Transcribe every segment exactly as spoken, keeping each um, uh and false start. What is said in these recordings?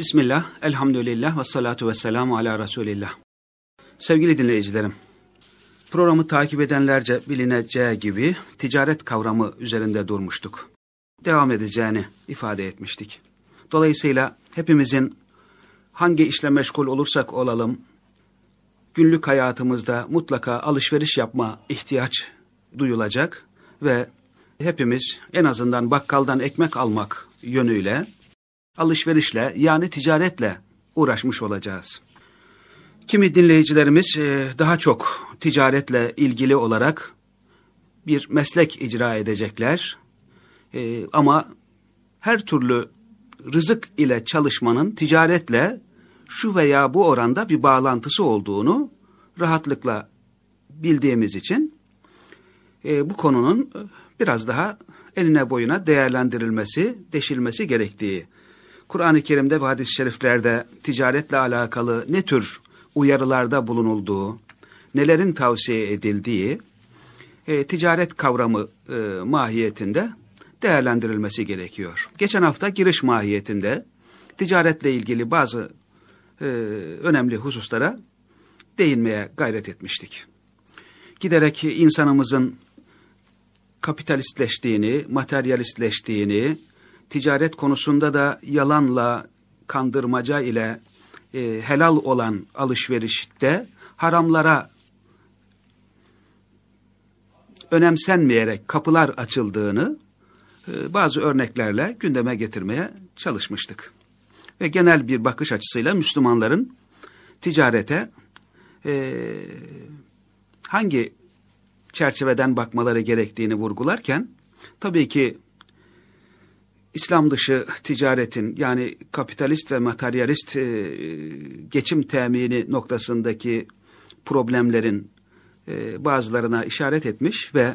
Bismillah, elhamdülillah ve salatu ve selamu ala Resulillah. Sevgili dinleyicilerim, programı takip edenlerce bilineceği gibi ticaret kavramı üzerinde durmuştuk. Devam edeceğini ifade etmiştik. Dolayısıyla hepimizin hangi işle meşgul olursak olalım, günlük hayatımızda mutlaka alışveriş yapma ihtiyaç duyulacak ve hepimiz en azından bakkaldan ekmek almak yönüyle alışverişle yani ticaretle uğraşmış olacağız. Kimi dinleyicilerimiz daha çok ticaretle ilgili olarak bir meslek icra edecekler. Ama her türlü rızık ile çalışmanın ticaretle şu veya bu oranda bir bağlantısı olduğunu rahatlıkla bildiğimiz için bu konunun biraz daha eline boyuna değerlendirilmesi, deşilmesi gerektiği, Kur'an-ı Kerim'de ve hadis-i şeriflerde ticaretle alakalı ne tür uyarılarda bulunulduğu, nelerin tavsiye edildiği, e, ticaret kavramı e, mahiyetinde değerlendirilmesi gerekiyor. Geçen hafta giriş mahiyetinde ticaretle ilgili bazı e, önemli hususlara değinmeye gayret etmiştik. Giderek insanımızın kapitalistleştiğini, materyalistleştiğini, ticaret konusunda da yalanla, kandırmaca ile e, helal olan alışverişte haramlara önemsenmeyerek kapılar açıldığını e, bazı örneklerle gündeme getirmeye çalışmıştık. Ve genel bir bakış açısıyla Müslümanların ticarete e, hangi çerçeveden bakmaları gerektiğini vurgularken, tabii ki İslam dışı ticaretin yani kapitalist ve materyalist e, geçim temini noktasındaki problemlerin e, bazılarına işaret etmiş ve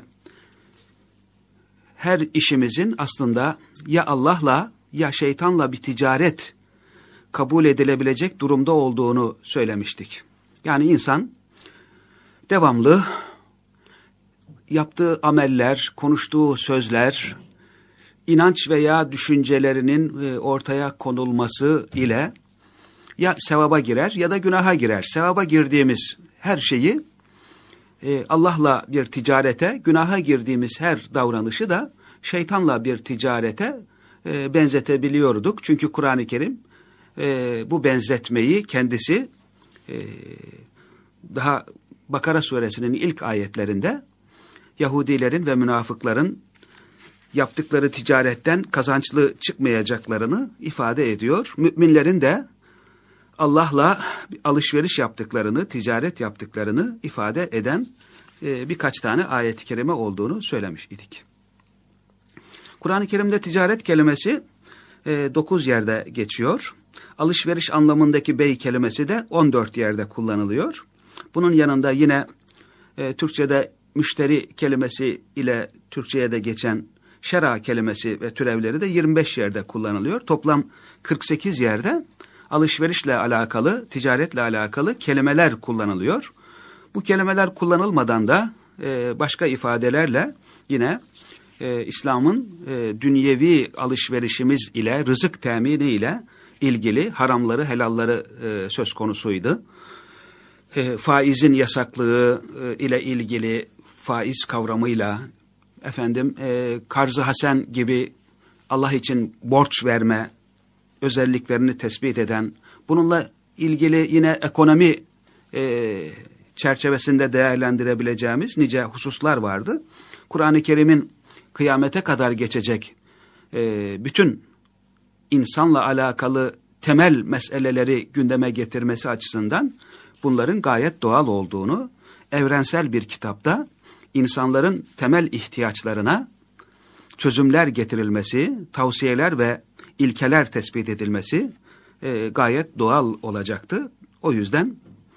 her işimizin aslında ya Allah'la ya şeytanla bir ticaret kabul edilebilecek durumda olduğunu söylemiştik. Yani insan devamlı yaptığı ameller, konuştuğu sözler, İnanç veya düşüncelerinin ortaya konulması ile ya sevaba girer ya da günaha girer. Sevaba girdiğimiz her şeyi Allah'la bir ticarete, günaha girdiğimiz her davranışı da şeytanla bir ticarete benzetebiliyorduk. Çünkü Kur'an-ı Kerim bu benzetmeyi kendisi daha Bakara suresinin ilk ayetlerinde Yahudilerin ve münafıkların yaptıkları ticaretten kazançlı çıkmayacaklarını ifade ediyor. Müminlerin de Allah'la alışveriş yaptıklarını, ticaret yaptıklarını ifade eden e, birkaç tane ayet-i kerime olduğunu söylemiş idik. Kur'an-ı Kerim'de ticaret kelimesi e, dokuz yerde geçiyor. Alışveriş anlamındaki bey kelimesi de on dört yerde kullanılıyor. Bunun yanında yine e, Türkçe'de müşteri kelimesi ile Türkçe'ye de geçen şera kelimesi ve türevleri de yirmi beş yerde kullanılıyor. Toplam kırk sekiz yerde alışverişle alakalı, ticaretle alakalı kelimeler kullanılıyor. Bu kelimeler kullanılmadan da e, başka ifadelerle yine e, İslam'ın e, dünyevi alışverişimiz ile, rızık temini ile ilgili haramları, helalları e, söz konusuydu. E, faizin yasaklığı e, ile ilgili faiz kavramıyla, efendim e, karz-ı hasen gibi Allah için borç verme özelliklerini tespit eden, bununla ilgili yine ekonomi e, çerçevesinde değerlendirebileceğimiz nice hususlar vardı. Kur'an-ı Kerim'in kıyamete kadar geçecek e, bütün insanla alakalı temel meseleleri gündeme getirmesi açısından bunların gayet doğal olduğunu, evrensel bir kitapta İnsanların temel ihtiyaçlarına çözümler getirilmesi, tavsiyeler ve ilkeler tespit edilmesi e, gayet doğal olacaktı. O yüzden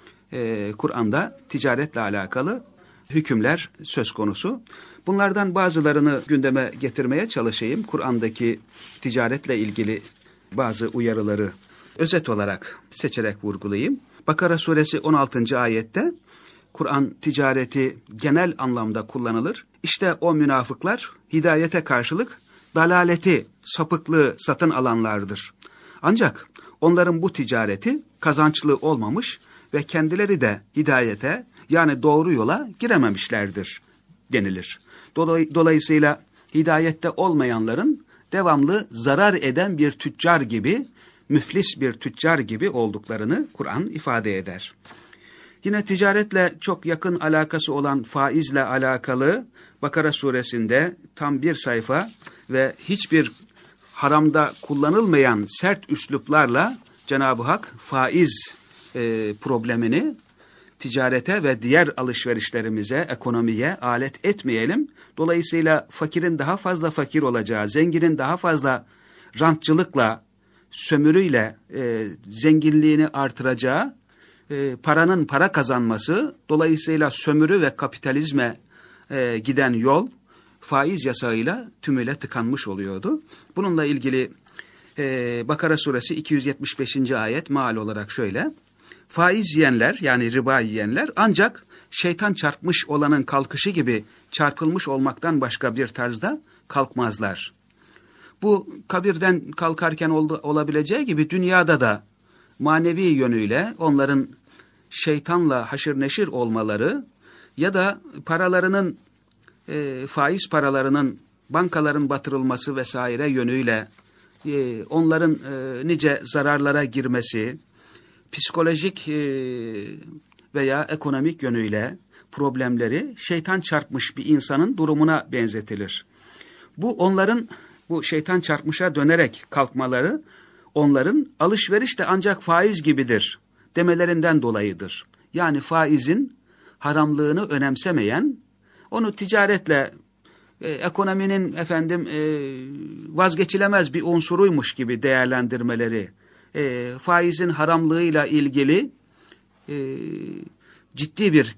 e, Kur'an'da ticaretle alakalı hükümler söz konusu. Bunlardan bazılarını gündeme getirmeye çalışayım. Kur'an'daki ticaretle ilgili bazı uyarıları özet olarak seçerek vurgulayayım. Bakara suresi on altıncı ayette Kur'an ticareti genel anlamda kullanılır. İşte o münafıklar hidayete karşılık dalaleti, sapıklığı satın alanlardır. Ancak onların bu ticareti kazançlı olmamış ve kendileri de hidayete, yani doğru yola girememişlerdir denilir. Dolay, dolayısıyla hidayette olmayanların devamlı zarar eden bir tüccar gibi, müflis bir tüccar gibi olduklarını Kur'an ifade eder. Yine ticaretle çok yakın alakası olan faizle alakalı Bakara suresinde tam bir sayfa ve hiçbir haramda kullanılmayan sert üsluplarla Cenab-ı Hak faiz e, problemini ticarete ve diğer alışverişlerimize, ekonomiye alet etmeyelim. Dolayısıyla fakirin daha fazla fakir olacağı, zenginin daha fazla rantçılıkla, sömürüyle e, zenginliğini artıracağı, e, paranın para kazanması, dolayısıyla sömürü ve kapitalizme e, giden yol faiz yasağıyla tümüyle tıkanmış oluyordu. Bununla ilgili e, Bakara suresi iki yüz yetmiş beşinci ayet meal olarak şöyle: faiz yiyenler, yani riba yiyenler ancak şeytan çarpmış olanın kalkışı gibi çarpılmış olmaktan başka bir tarzda kalkmazlar. Bu kabirden kalkarken oldu, olabileceği gibi dünyada da manevi yönüyle onların şeytanla haşır neşir olmaları ya da paralarının, e, faiz paralarının bankaların batırılması vesaire yönüyle e, onların e, nice zararlara girmesi, psikolojik e, veya ekonomik yönüyle problemleri şeytan çarpmış bir insanın durumuna benzetilir. Bu onların, bu şeytan çarpmışa dönerek kalkmaları, onların alışveriş de ancak faiz gibidir demelerinden dolayıdır. Yani faizin haramlığını önemsemeyen, onu ticaretle, e, ekonominin efendim e, vazgeçilemez bir unsuruymuş gibi değerlendirmeleri, e, faizin haramlığıyla ilgili e, ciddi bir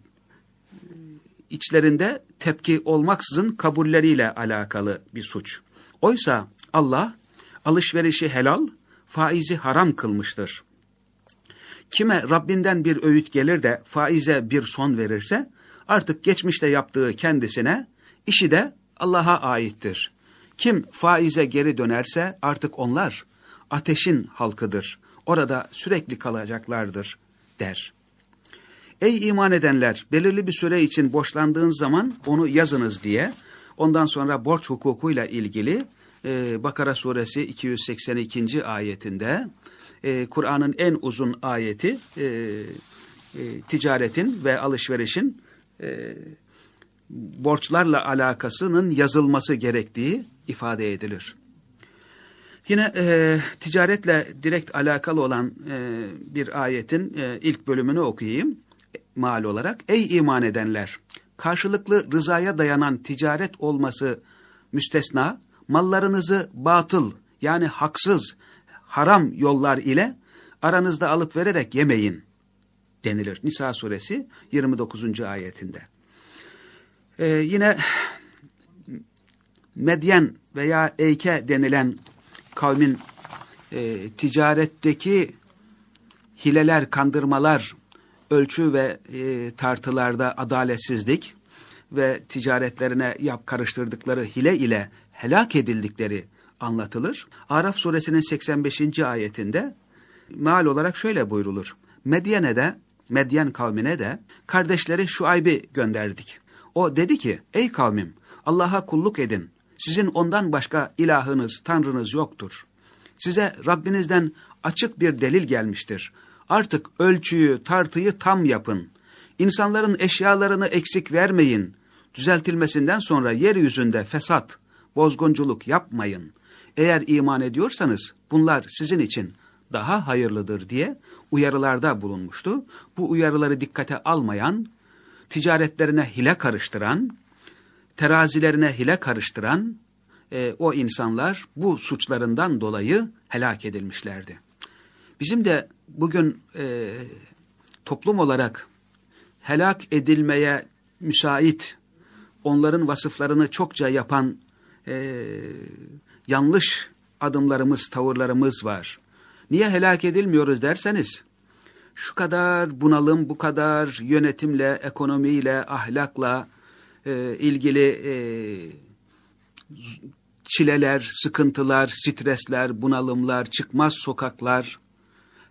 içlerinde tepki olmaksızın kabulleriyle alakalı bir suç. Oysa Allah alışverişi helal, faizi haram kılmıştır. Kime Rabbinden bir öğüt gelir de faize bir son verirse, artık geçmişte yaptığı kendisine, işi de Allah'a aittir. Kim faize geri dönerse artık onlar ateşin halkıdır. Orada sürekli kalacaklardır der. Ey iman edenler, belirli bir süre için borçlandığınız zaman onu yazınız diye, ondan sonra borç hukukuyla ilgili e, Bakara suresi iki yüz seksen ikinci ayetinde e, Kur'an'ın en uzun ayeti e, e, ticaretin ve alışverişin e, borçlarla alakasının yazılması gerektiği ifade edilir. Yine e, ticaretle direkt alakalı olan e, bir ayetin e, ilk bölümünü okuyayım meal olarak. Ey iman edenler! Karşılıklı rızaya dayanan ticaret olması müstesna, mallarınızı batıl, yani haksız, haram yollar ile aranızda alıp vererek yemeyin denilir. Nisa suresi yirmi dokuzuncu ayetinde. Ee, yine Medyen veya Eyke denilen kavmin e, ticaretteki hileler, kandırmalar, ölçü ve e, tartılarda adaletsizlik ve ticaretlerine yap karıştırdıkları hile ile helak edildikleri anlatılır. Araf suresinin seksen beşinci ayetinde meal olarak şöyle buyrulur: Medyen'e de, Medyen kavmine de kardeşleri Şuayb'i gönderdik. O dedi ki, ey kavmim, Allah'a kulluk edin. Sizin ondan başka ilahınız, tanrınız yoktur. Size Rabbinizden açık bir delil gelmiştir. Artık ölçüyü, tartıyı tam yapın. İnsanların eşyalarını eksik vermeyin. Düzeltilmesinden sonra yeryüzünde fesat, bozgunculuk yapmayın. Eğer iman ediyorsanız bunlar sizin için daha hayırlıdır diye uyarılarda bulunmuştu. Bu uyarıları dikkate almayan, ticaretlerine hile karıştıran, terazilerine hile karıştıran e, o insanlar bu suçlarından dolayı helak edilmişlerdi. Bizim de bugün e, toplum olarak helak edilmeye müsait, onların vasıflarını çokça yapan e, yanlış adımlarımız, tavırlarımız var. Niye helak edilmiyoruz derseniz, şu kadar bunalım, bu kadar yönetimle, ekonomiyle, ahlakla e, ilgili e, çileler, sıkıntılar, stresler, bunalımlar, çıkmaz sokaklar,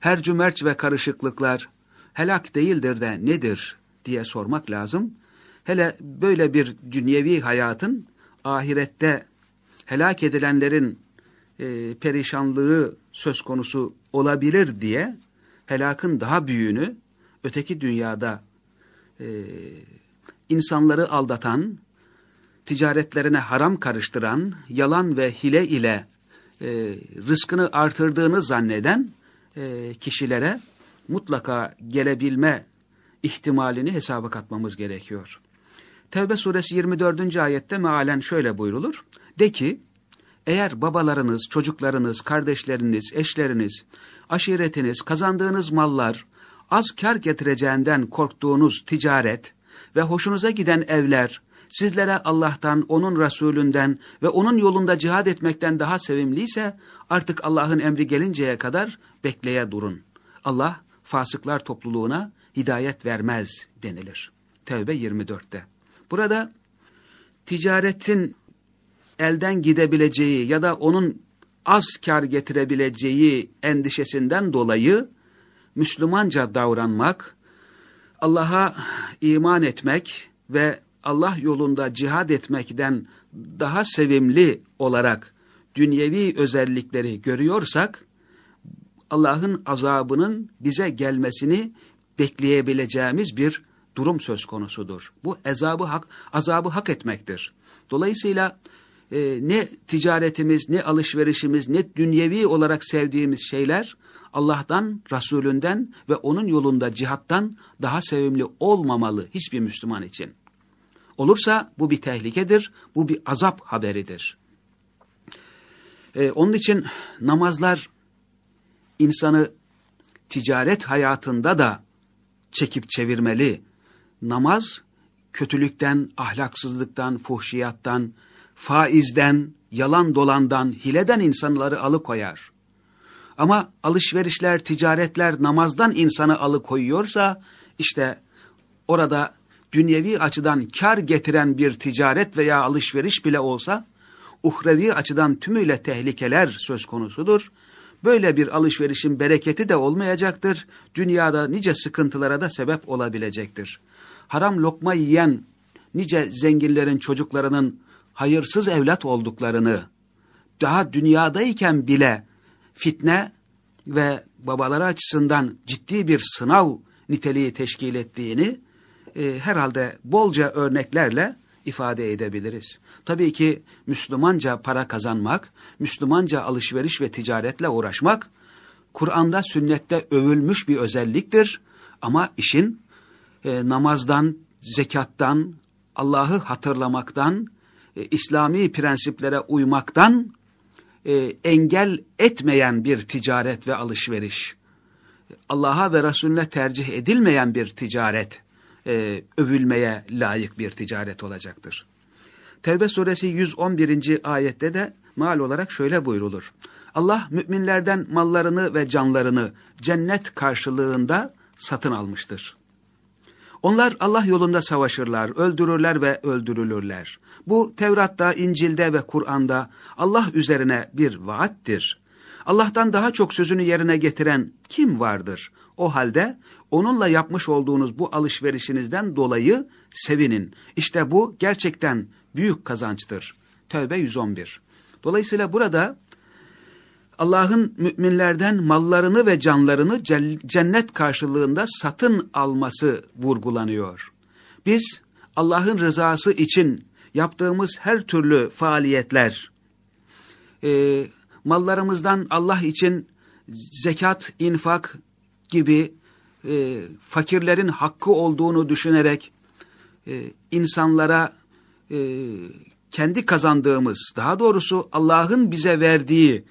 her cümerç ve karışıklıklar helak değildir de nedir diye sormak lazım. Hele böyle bir dünyevi hayatın ahirette helak edilenlerin e, perişanlığı söz konusu olabilir diye helakın daha büyüğünü öteki dünyada e, insanları aldatan, ticaretlerine haram karıştıran, yalan ve hile ile e, rızkını artırdığını zanneden e, kişilere mutlaka gelebilme ihtimalini hesaba katmamız gerekiyor. Tevbe suresi yirmi dördüncü ayette mealen şöyle buyrulur. De ki, eğer babalarınız, çocuklarınız, kardeşleriniz, eşleriniz, aşiretiniz, kazandığınız mallar, az kar getireceğinden korktuğunuz ticaret ve hoşunuza giden evler, sizlere Allah'tan, onun Resulünden ve onun yolunda cihad etmekten daha sevimliyse, artık Allah'ın emri gelinceye kadar bekleye durun. Allah, fasıklar topluluğuna hidayet vermez denilir. Tevbe yirmi dörtte. Burada ticaretin elden gidebileceği ya da onun az kar getirebileceği endişesinden dolayı Müslümanca davranmak, Allah'a iman etmek ve Allah yolunda cihad etmekten daha sevimli olarak dünyevi özellikleri görüyorsak, Allah'ın azabının bize gelmesini bekleyebileceğimiz bir durum söz konusudur. Bu azabı hak, azabı hak etmektir. Dolayısıyla e, ne ticaretimiz, ne alışverişimiz, ne dünyevi olarak sevdiğimiz şeyler Allah'tan, Resulünden ve onun yolunda cihattan daha sevimli olmamalı hiçbir Müslüman için. Olursa bu bir tehlikedir, bu bir azap haberidir. Ee, onun için namazlar insanı ticaret hayatında da çekip çevirmeli. Namaz kötülükten, ahlaksızlıktan, fuhşiyattan, faizden, yalan dolandan, hileden insanları alıkoyar. Ama alışverişler, ticaretler namazdan insanı alıkoyuyorsa, işte orada dünyevi açıdan kar getiren bir ticaret veya alışveriş bile olsa, uhrevi açıdan tümüyle tehlikeler söz konusudur. Böyle bir alışverişin bereketi de olmayacaktır. Dünyada nice sıkıntılara da sebep olabilecektir. Haram lokma yiyen nice zenginlerin çocuklarının hayırsız evlat olduklarını, daha dünyadayken bile fitne ve babaları açısından ciddi bir sınav niteliği teşkil ettiğini e, herhalde bolca örneklerle ifade edebiliriz. Tabii ki Müslümanca para kazanmak, Müslümanca alışveriş ve ticaretle uğraşmak, Kur'an'da, sünnette övülmüş bir özelliktir. Ama işin e, namazdan, zekattan, Allah'ı hatırlamaktan, e, İslami prensiplere uymaktan e, engel etmeyen bir ticaret ve alışveriş, Allah'a ve Resulüne tercih edilmeyen bir ticaret, e, övülmeye layık bir ticaret olacaktır. Tevbe suresi yüz on birinci ayette de meal olarak şöyle buyrulur. Allah müminlerden mallarını ve canlarını cennet karşılığında satın almıştır. Onlar Allah yolunda savaşırlar, öldürürler ve öldürülürler. Bu Tevrat'ta, İncil'de ve Kur'an'da Allah üzerine bir vaattir. Allah'tan daha çok sözünü yerine getiren kim vardır? O halde onunla yapmış olduğunuz bu alışverişinizden dolayı sevinin. İşte bu gerçekten büyük kazançtır. Tevbe yüz on bir. Dolayısıyla burada Allah'ın müminlerden mallarını ve canlarını cennet karşılığında satın alması vurgulanıyor. Biz Allah'ın rızası için yaptığımız her türlü faaliyetler, e, mallarımızdan Allah için zekat, infak gibi e, fakirlerin hakkı olduğunu düşünerek e, insanlara e, kendi kazandığımız, daha doğrusu Allah'ın bize verdiği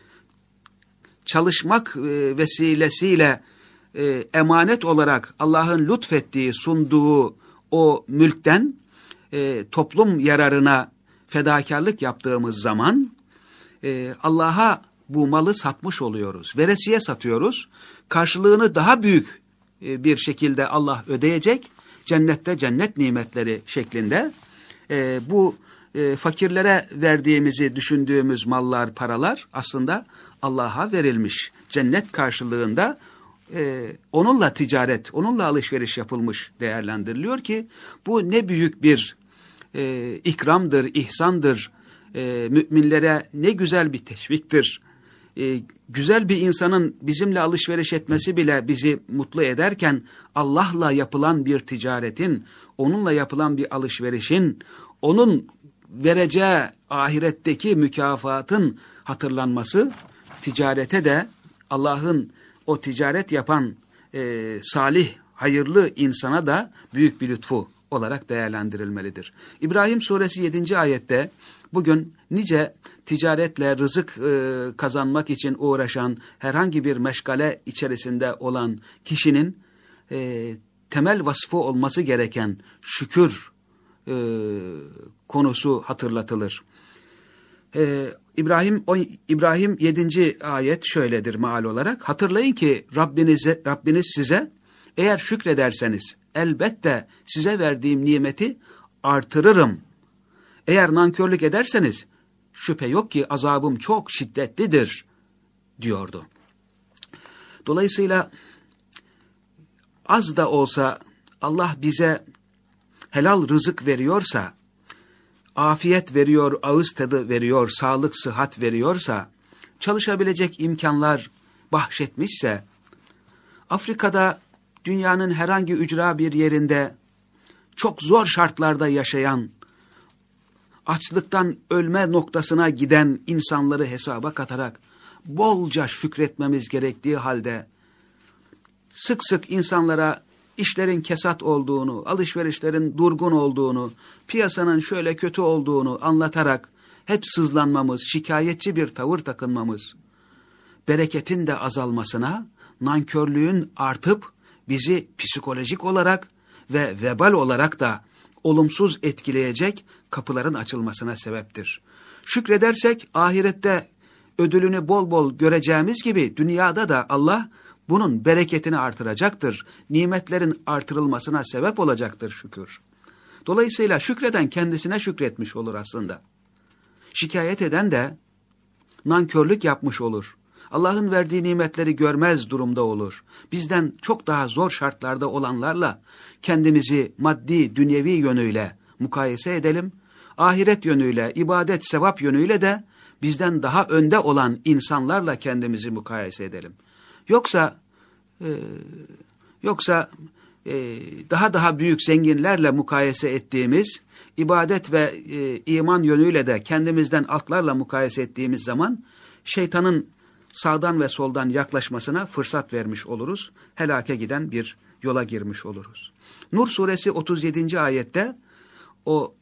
çalışmak e, vesilesiyle e, emanet olarak Allah'ın lütfettiği, sunduğu o mülkten e, toplum yararına fedakarlık yaptığımız zaman e, Allah'a bu malı satmış oluyoruz. Veresiye satıyoruz. Karşılığını daha büyük e, bir şekilde Allah ödeyecek. Cennette cennet nimetleri şeklinde e, bu e, fakirlere verdiğimizi düşündüğümüz mallar, paralar aslında Allah'a verilmiş. Cennet karşılığında e, onunla ticaret, onunla alışveriş yapılmış değerlendiriliyor ki bu ne büyük bir e, ikramdır, ihsandır, e, müminlere ne güzel bir teşviktir. E, güzel bir insanın bizimle alışveriş etmesi bile bizi mutlu ederken Allah'la yapılan bir ticaretin, onunla yapılan bir alışverişin, onun vereceği ahiretteki mükafatın hatırlanması, ticarete de Allah'ın o ticaret yapan e, salih, hayırlı insana da büyük bir lütfu olarak değerlendirilmelidir. İbrahim suresi yedinci ayette bugün nice ticaretle rızık e, kazanmak için uğraşan, herhangi bir meşgale içerisinde olan kişinin e, temel vasfı olması gereken şükür e, konusu hatırlatılır. E, İbrahim o, İbrahim yedinci ayet şöyledir meal olarak. Hatırlayın ki Rabbinize, Rabbiniz size eğer şükrederseniz elbette size verdiğim nimeti artırırım. Eğer nankörlük ederseniz şüphe yok ki azabım çok şiddetlidir diyordu. Dolayısıyla az da olsa Allah bize helal rızık veriyorsa, afiyet veriyor, ağız tadı veriyor, sağlık, sıhhat veriyorsa, çalışabilecek imkanlar bahşetmişse, Afrika'da dünyanın herhangi ücra bir yerinde çok zor şartlarda yaşayan, açlıktan ölme noktasına giden insanları hesaba katarak bolca şükretmemiz gerektiği halde sık sık insanlara işlerin kesat olduğunu, alışverişlerin durgun olduğunu, piyasanın şöyle kötü olduğunu anlatarak hep sızlanmamız, şikayetçi bir tavır takınmamız, bereketin de azalmasına, nankörlüğün artıp bizi psikolojik olarak ve vebal olarak da olumsuz etkileyecek kapıların açılmasına sebeptir. Şükredersek ahirette ödülünü bol bol göreceğimiz gibi dünyada da Allah bunun bereketini artıracaktır. Nimetlerin artırılmasına sebep olacaktır şükür. Dolayısıyla şükreden kendisine şükretmiş olur aslında. Şikayet eden de nankörlük yapmış olur. Allah'ın verdiği nimetleri görmez durumda olur. Bizden çok daha zor şartlarda olanlarla kendimizi maddi, dünyevi yönüyle mukayese edelim. Ahiret yönüyle, ibadet, sevap yönüyle de bizden daha önde olan insanlarla kendimizi mukayese edelim. Yoksa e, yoksa e, daha daha büyük zenginlerle mukayese ettiğimiz, ibadet ve e, iman yönüyle de kendimizden altlarla mukayese ettiğimiz zaman şeytanın sağdan ve soldan yaklaşmasına fırsat vermiş oluruz. Helake giden bir yola girmiş oluruz. Nur suresi otuz yedinci ayette o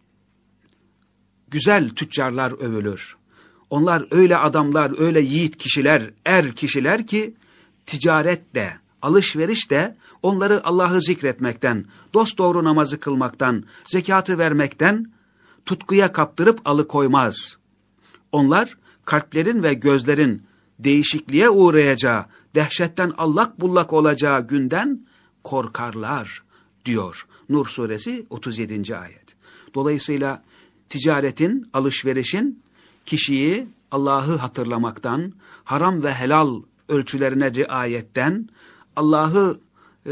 güzel tüccarlar övülür. Onlar öyle adamlar, öyle yiğit kişiler, er kişiler ki ticaret de, alışveriş de onları Allah'ı zikretmekten, dosdoğru namazı kılmaktan, zekatı vermekten tutkuya kaptırıp alıkoymaz. Onlar kalplerin ve gözlerin değişikliğe uğrayacağı, dehşetten allak bullak olacağı günden korkarlar diyor Nur suresi otuz yedinci ayet. Dolayısıyla ticaretin, alışverişin kişiyi Allah'ı hatırlamaktan, haram ve helal ölçülerine riayetten, Allah'ı e,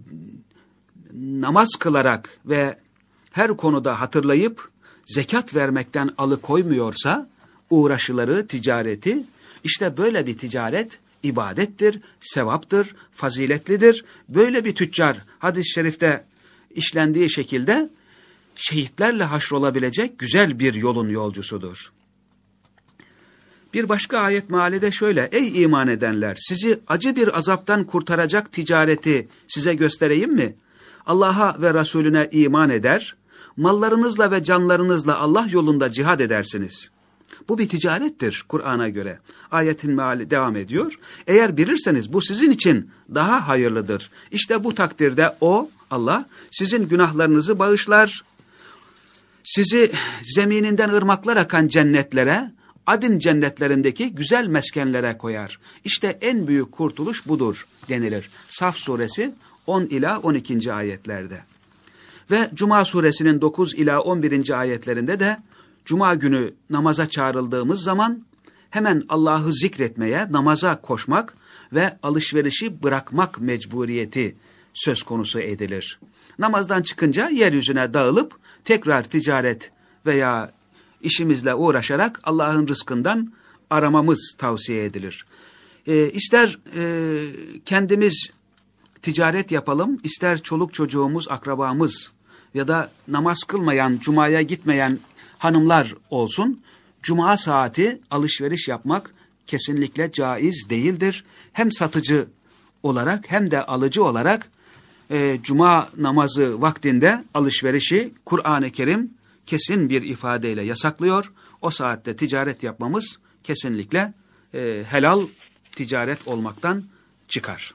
namaz kılarak ve her konuda hatırlayıp zekat vermekten alıkoymuyorsa uğraşıları, ticareti, işte böyle bir ticaret ibadettir, sevaptır, faziletlidir. Böyle bir tüccar hadis-i şerifte işlendiği şekilde şehitlerle haşrolabilecek güzel bir yolun yolcusudur. Bir başka ayet mealinde şöyle: ey iman edenler, sizi acı bir azaptan kurtaracak ticareti size göstereyim mi? Allah'a ve Resulüne iman eder, mallarınızla ve canlarınızla Allah yolunda cihad edersiniz. Bu bir ticarettir Kur'an'a göre. Ayetin meali devam ediyor. Eğer bilirseniz bu sizin için daha hayırlıdır. İşte bu takdirde o, Allah, sizin günahlarınızı bağışlar, sizi zemininden ırmaklar akan cennetlere, Adin cennetlerindeki güzel meskenlere koyar. İşte en büyük kurtuluş budur denilir. Saf suresi on ila on ikinci ayetlerde. Ve Cuma suresinin dokuz ila on birinci ayetlerinde de Cuma günü namaza çağrıldığımız zaman hemen Allah'ı zikretmeye, namaza koşmak ve alışverişi bırakmak mecburiyeti söz konusu edilir. Namazdan çıkınca yeryüzüne dağılıp tekrar ticaret veya işimizle uğraşarak Allah'ın rızkından aramamız tavsiye edilir. E, ister e, kendimiz ticaret yapalım, ister çoluk çocuğumuz, akrabamız ya da namaz kılmayan, cumaya gitmeyen hanımlar olsun, cuma saati alışveriş yapmak kesinlikle caiz değildir. Hem satıcı olarak hem de alıcı olarak e, cuma namazı vaktinde alışverişi Kur'an-ı Kerim kesin bir ifadeyle yasaklıyor. O saatte ticaret yapmamız kesinlikle e, helal ticaret olmaktan çıkar.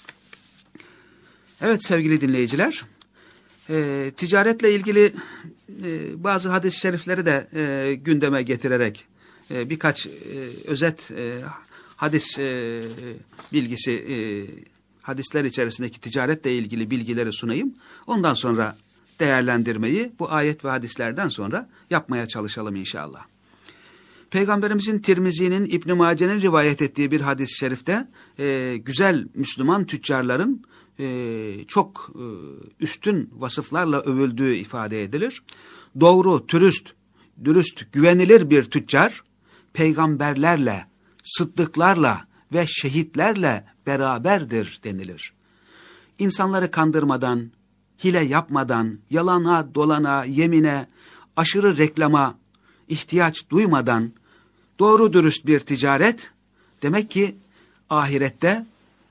Evet sevgili dinleyiciler, e, ticaretle ilgili e, bazı hadis-i şerifleri de e, gündeme getirerek e, birkaç e, özet e, hadis e, bilgisi, e, hadisler içerisindeki ticaretle ilgili bilgileri sunayım. Ondan sonra değerlendirmeyi bu ayet ve hadislerden sonra yapmaya çalışalım inşallah. Peygamberimizin Tirmizi'nin, İbn-i Mace'nin rivayet ettiği bir hadis-i şerifte e, güzel Müslüman tüccarların e, çok e, üstün vasıflarla övüldüğü ifade edilir. Doğru, dürüst, dürüst, güvenilir bir tüccar, peygamberlerle, sıddıklarla ve şehitlerle beraberdir denilir. İnsanları kandırmadan, hile yapmadan, yalana, dolana, yemine, aşırı reklama ihtiyaç duymadan doğru dürüst bir ticaret, demek ki ahirette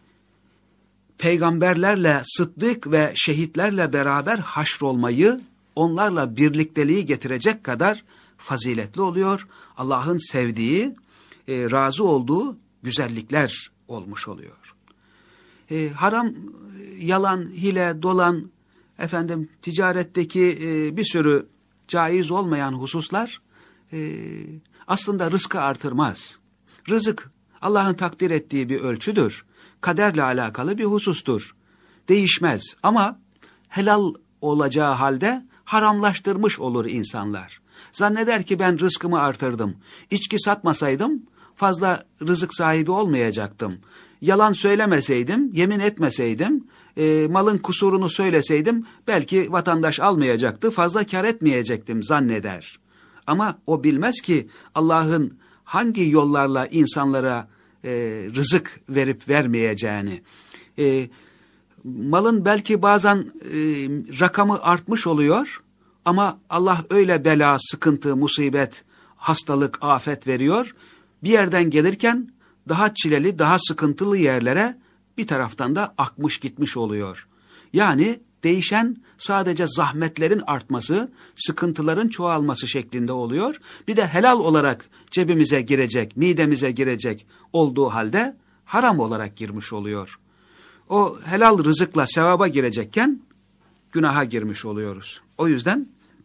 peygamberlerle, sıddık ve şehitlerle beraber haşrolmayı, onlarla birlikteliği getirecek kadar faziletli oluyor. Allah'ın sevdiği, e, razı olduğu güzellikler olmuş oluyor. E, haram, yalan, hile, dolan, efendim ticaretteki e, bir sürü caiz olmayan hususlar e, aslında rızkı artırmaz. Rızık Allah'ın takdir ettiği bir ölçüdür. Kaderle alakalı bir husustur. Değişmez ama helal olacağı halde haramlaştırmış olur insanlar. Zanneder ki ben rızkımı artırdım. İçki satmasaydım fazla rızık sahibi olmayacaktım. Yalan söylemeseydim, yemin etmeseydim, e, malın kusurunu söyleseydim belki vatandaş almayacaktı, fazla kar etmeyecektim zanneder. Ama o bilmez ki Allah'ın hangi yollarla insanlara e, rızık verip vermeyeceğini. E, malın belki bazen e, rakamı artmış oluyor ama Allah öyle bela, sıkıntı, musibet, hastalık, afet veriyor. Bir yerden gelirken daha çileli, daha sıkıntılı yerlere bir taraftan da akmış gitmiş oluyor. Yani değişen sadece zahmetlerin artması, sıkıntıların çoğalması şeklinde oluyor. Bir de helal olarak cebimize girecek, midemize girecek olduğu halde haram olarak girmiş oluyor. O helal rızıkla sevaba girecekken günaha girmiş oluyoruz. O yüzden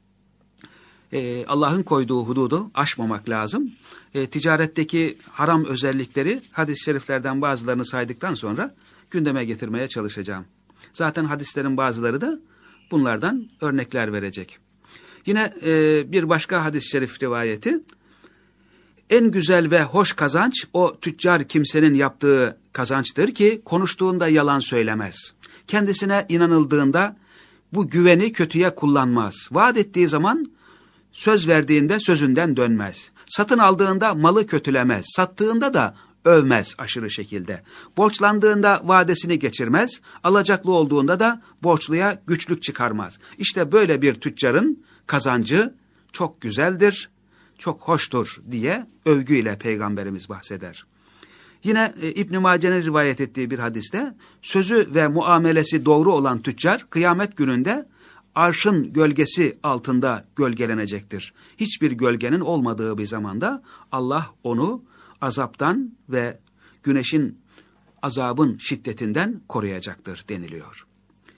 e, Allah'ın koyduğu hududu aşmamak lazım. E, ticaretteki haram özellikleri hadis-i şeriflerden bazılarını saydıktan sonra gündeme getirmeye çalışacağım. Zaten hadislerin bazıları da bunlardan örnekler verecek. Yine e, bir başka hadis-i şerif rivayeti, en güzel ve hoş kazanç o tüccar kimsenin yaptığı kazançtır ki konuştuğunda yalan söylemez. Kendisine inanıldığında bu güveni kötüye kullanmaz. Vaat ettiği zaman söz verdiğinde sözünden dönmez. Satın aldığında malı kötülemez. Sattığında da övmez aşırı şekilde. Borçlandığında vadesini geçirmez. Alacaklı olduğunda da borçluya güçlük çıkarmaz. İşte böyle bir tüccarın kazancı çok güzeldir, çok hoştur diye övgüyle Peygamberimiz bahseder. Yine e, İbn-i Mace'nin rivayet ettiği bir hadiste sözü ve muamelesi doğru olan tüccar kıyamet gününde arşın gölgesi altında gölgelenecektir. Hiçbir gölgenin olmadığı bir zamanda Allah onu azaptan ve güneşin azabın şiddetinden koruyacaktır deniliyor.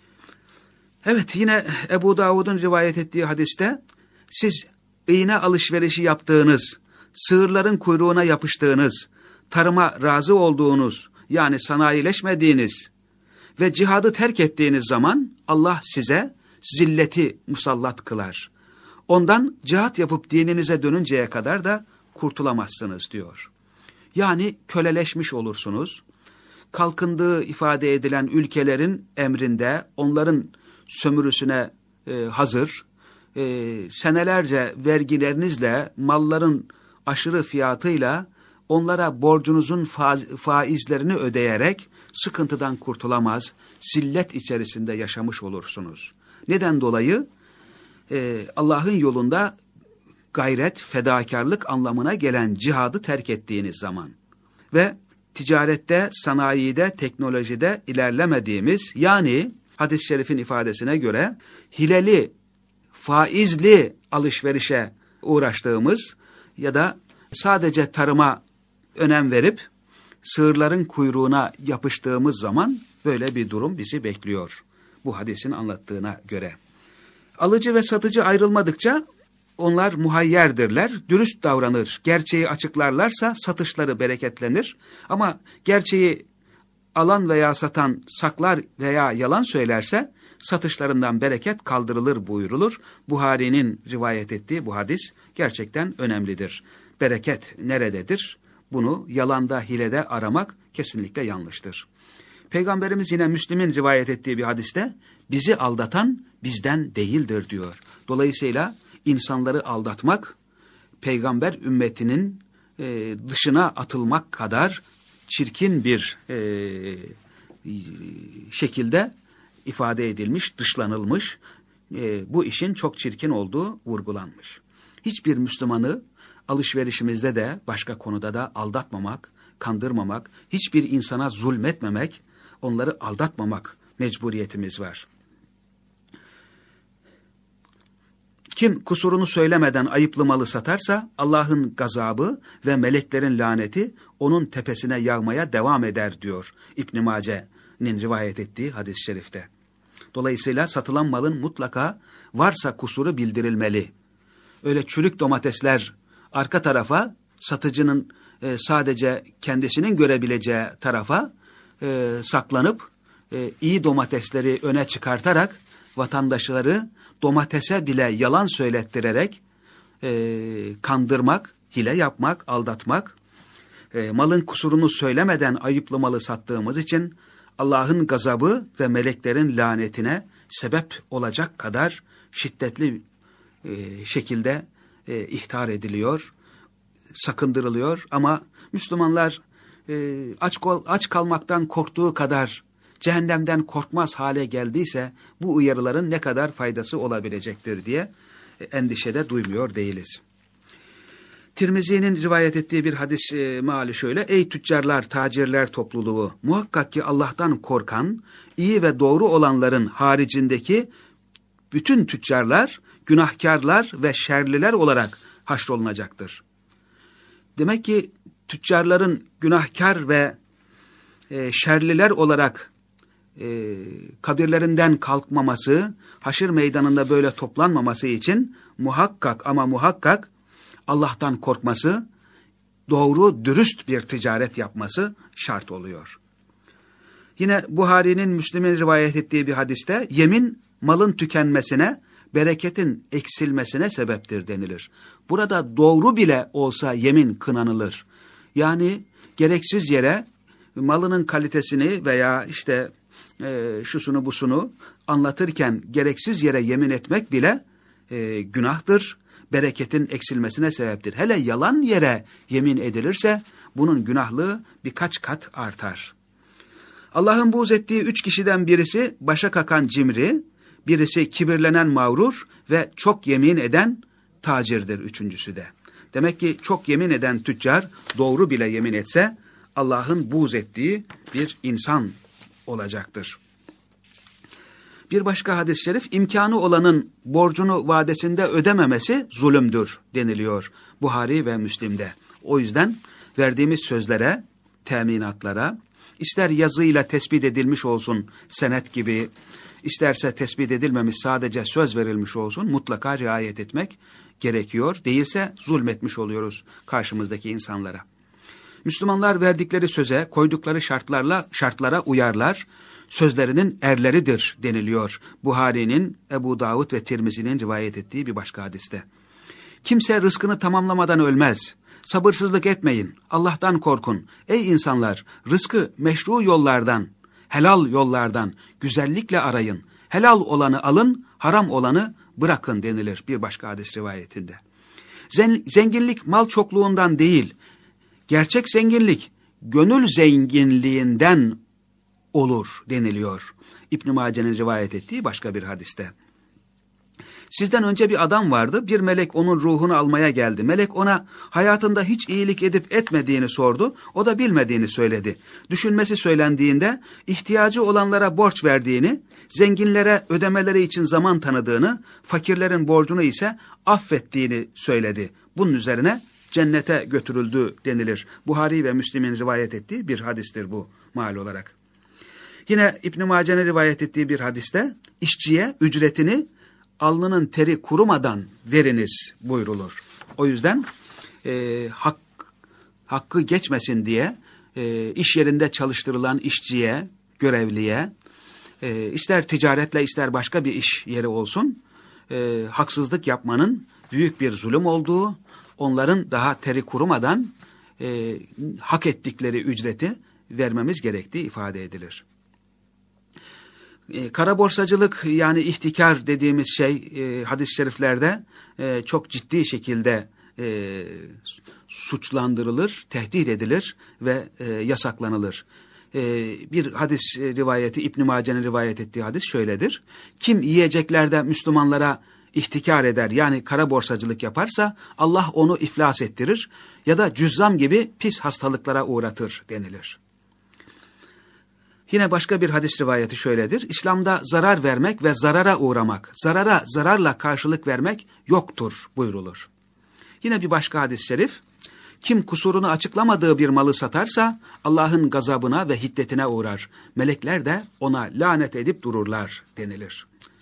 Evet, yine Ebu Davud'un rivayet ettiği hadiste siz iğne alışverişi yaptığınız, sığırların kuyruğuna yapıştığınız, tarıma razı olduğunuz, yani sanayileşmediğiniz ve cihadı terk ettiğiniz zaman Allah size zilleti musallat kılar. Ondan cihat yapıp dininize dönünceye kadar da kurtulamazsınız diyor. Yani köleleşmiş olursunuz. kalkındığı ifade edilen ülkelerin emrinde, onların sömürüsüne e, hazır, e, senelerce vergilerinizle, malların aşırı fiyatıyla onlara borcunuzun faizlerini ödeyerek sıkıntıdan kurtulamaz, zillet içerisinde yaşamış olursunuz. Neden dolayı? Ee, Allah'ın yolunda gayret, fedakarlık anlamına gelen cihadı terk ettiğiniz zaman ve ticarette, sanayide, teknolojide ilerlemediğimiz, yani hadis-i şerifin ifadesine göre hileli, faizli alışverişe uğraştığımız ya da sadece tarıma önem verip sığırların kuyruğuna yapıştığımız zaman böyle bir durum bizi bekliyor. Bu hadisin anlattığına göre. Alıcı ve satıcı ayrılmadıkça onlar muhayyerdirler, dürüst davranır. Gerçeği açıklarlarsa satışları bereketlenir. Ama gerçeği alan veya satan saklar veya yalan söylerse satışlarından bereket kaldırılır buyurulur. Buhari'nin rivayet ettiği bu hadis gerçekten önemlidir. Bereket nerededir? Bunu yalanda, hilede aramak kesinlikle yanlıştır. Peygamberimiz yine Müslim'in rivayet ettiği bir hadiste bizi aldatan bizden değildir diyor. Dolayısıyla insanları aldatmak, peygamber ümmetinin e, dışına atılmak kadar çirkin bir e, şekilde ifade edilmiş, dışlanılmış, e, bu işin çok çirkin olduğu vurgulanmış. Hiçbir Müslümanı alışverişimizde de başka konuda da aldatmamak, kandırmamak, hiçbir insana zulmetmemek, onları aldatmamak mecburiyetimiz var. Kim kusurunu söylemeden ayıplı malı satarsa Allah'ın gazabı ve meleklerin laneti onun tepesine yağmaya devam eder diyor İbn Mace'nin rivayet ettiği hadis-i şerifte. Dolayısıyla satılan malın mutlaka varsa kusuru bildirilmeli. Öyle çürük domatesler arka tarafa, satıcının e, sadece kendisinin görebileceği tarafa e, saklanıp e, iyi domatesleri öne çıkartarak vatandaşları domatese bile yalan söylettirerek e, kandırmak, hile yapmak, aldatmak, e, malın kusurunu söylemeden ayıplı malı sattığımız için Allah'ın gazabı ve meleklerin lanetine sebep olacak kadar şiddetli e, şekilde e, ihtar ediliyor, sakındırılıyor. Ama Müslümanlar e, aç, aç kalmaktan korktuğu kadar cehennemden korkmaz hale geldiyse bu uyarıların ne kadar faydası olabilecektir diye endişede duymuyor değiliz. Tirmizi'nin rivayet ettiği bir hadis e, meali şöyle: Ey tüccarlar, tacirler topluluğu, muhakkak ki Allah'tan korkan, iyi ve doğru olanların haricindeki bütün tüccarlar, günahkarlar ve şerliler olarak haşrolunacaktır. Demek ki tüccarların günahkar ve e, şerliler olarak e, kabirlerinden kalkmaması, haşir meydanında böyle toplanmaması için muhakkak ama muhakkak Allah'tan korkması, doğru, dürüst bir ticaret yapması şart oluyor. Yine Buhari'nin, Müslim'in rivayet ettiği bir hadiste yemin malın tükenmesine, bereketin eksilmesine sebeptir denilir. Burada doğru bile olsa yemin kınanılır. Yani gereksiz yere malının kalitesini veya işte e, şusunu busunu anlatırken gereksiz yere yemin etmek bile e, günahtır. Bereketin eksilmesine sebeptir. Hele yalan yere yemin edilirse bunun günahlığı birkaç kat artar. Allah'ın buğz ettiği üç kişiden birisi başa kakan cimri, birisi kibirlenen mağrur ve çok yemin eden tacirdir üçüncüsü de. Demek ki çok yemin eden tüccar doğru bile yemin etse Allah'ın buğz ettiği bir insan olacaktır. Bir başka hadis-i şerif, imkanı olanın borcunu vadesinde ödememesi zulümdür deniliyor Buhari ve Müslim'de. O yüzden verdiğimiz sözlere, teminatlara, ister yazıyla tespit edilmiş olsun senet gibi, isterse tespit edilmemiş sadece söz verilmiş olsun, mutlaka riayet etmek gerekiyor. Değilse zulmetmiş oluyoruz karşımızdaki insanlara. Müslümanlar verdikleri söze, koydukları şartlarla şartlara uyarlar, sözlerinin erleridir deniliyor Buhari'nin, Ebu Davud ve Tirmizi'nin rivayet ettiği bir başka hadiste. Kimse rızkını tamamlamadan ölmez. Sabırsızlık etmeyin, Allah'tan korkun. Ey insanlar, rızkı meşru yollardan, helal yollardan güzellikle arayın. Helal olanı alın, haram olanı bırakın denilir bir başka hadis rivayetinde. Zenginlik mal çokluğundan değil, gerçek zenginlik gönül zenginliğinden olur deniliyor. İbn Mace'nin rivayet ettiği başka bir hadiste. Sizden önce bir adam vardı, bir melek onun ruhunu almaya geldi. Melek ona hayatında hiç iyilik edip etmediğini sordu, o da bilmediğini söyledi. Düşünmesi söylendiğinde ihtiyacı olanlara borç verdiğini, zenginlere ödemeleri için zaman tanıdığını, fakirlerin borcunu ise affettiğini söyledi. Bunun üzerine cennete götürüldü denilir. Buhari ve Müslim'in rivayet ettiği bir hadistir bu mal olarak. Yine İbn Mace'nin rivayet ettiği bir hadiste işçiye ücretini alnının teri kurumadan veriniz buyrulur. O yüzden e, hak, hakkı geçmesin diye e, iş yerinde çalıştırılan işçiye, görevliye, e, ister ticaretle ister başka bir iş yeri olsun, e, haksızlık yapmanın büyük bir zulüm olduğu, onların daha teri kurumadan e, hak ettikleri ücreti vermemiz gerektiği ifade edilir. E, kara borsacılık yani ihtikar dediğimiz şey e, hadis-i şeriflerde e, çok ciddi şekilde e, suçlandırılır, tehdit edilir ve e, yasaklanılır. E, bir hadis rivayeti, İbn Mace'nin rivayet ettiği hadis şöyledir. Kim yiyeceklerde Müslümanlara ihtikar eder yani kara borsacılık yaparsa Allah onu iflas ettirir ya da cüzzam gibi pis hastalıklara uğratır denilir. Yine başka bir hadis rivayeti şöyledir. İslam'da zarar vermek ve zarara uğramak, zarara zararla karşılık vermek yoktur buyrulur. Yine bir başka hadis-i şerif, kim kusurunu açıklamadığı bir malı satarsa Allah'ın gazabına ve hiddetine uğrar. Melekler de ona lanet edip dururlar denilir.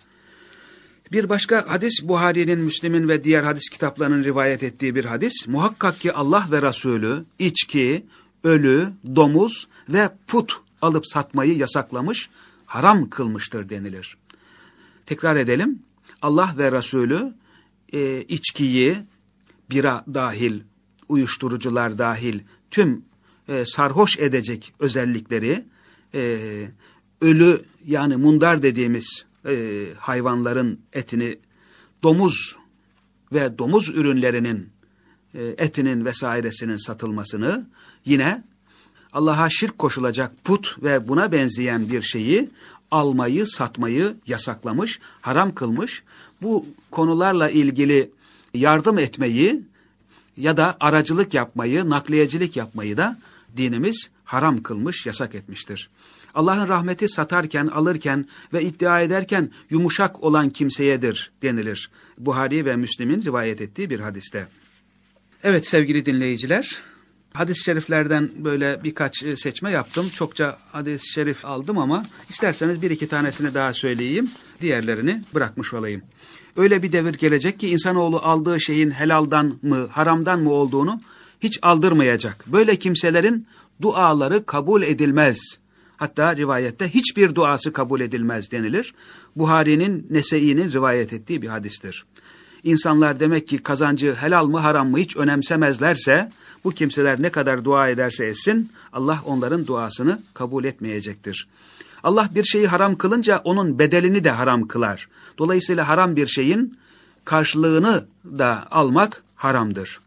Bir başka hadis Buhari'nin, Müslim'in ve diğer hadis kitaplarının rivayet ettiği bir hadis. Muhakkak ki Allah ve Resulü içki, ölü, domuz ve put alıp satmayı yasaklamış, haram kılmıştır denilir. Tekrar edelim. Allah ve Resulü e, içkiyi, bira dahil, uyuşturucular dahil tüm e, sarhoş edecek özellikleri, e, ölü yani mundar dediğimiz e, hayvanların etini, domuz ve domuz ürünlerinin e, etinin vesairesinin satılmasını, yine Allah'a şirk koşulacak put ve buna benzeyen bir şeyi almayı, satmayı yasaklamış, haram kılmış. Bu konularla ilgili yardım etmeyi ya da aracılık yapmayı, nakliyecilik yapmayı da dinimiz haram kılmış, yasak etmiştir. Allah'ın rahmeti satarken, alırken ve iddia ederken yumuşak olan kimseyedir denilir. Buhari ve Müslim'in rivayet ettiği bir hadiste. Evet sevgili dinleyiciler, hadis-i şeriflerden böyle birkaç seçme yaptım. Çokça hadis-i şerif aldım ama isterseniz bir iki tanesini daha söyleyeyim. Diğerlerini bırakmış olayım. Öyle bir devir gelecek ki insanoğlu aldığı şeyin helaldan mı, haramdan mı olduğunu hiç aldırmayacak. Böyle kimselerin duaları kabul edilmez. Hatta rivayette hiçbir duası kabul edilmez denilir. Buhari'nin, Nese'i'nin rivayet ettiği bir hadistir. İnsanlar demek ki kazancı helal mı haram mı hiç önemsemezlerse, bu kimseler ne kadar dua ederse etsin, Allah onların duasını kabul etmeyecektir. Allah bir şeyi haram kılınca onun bedelini de haram kılar. Dolayısıyla haram bir şeyin karşılığını da almak haramdır.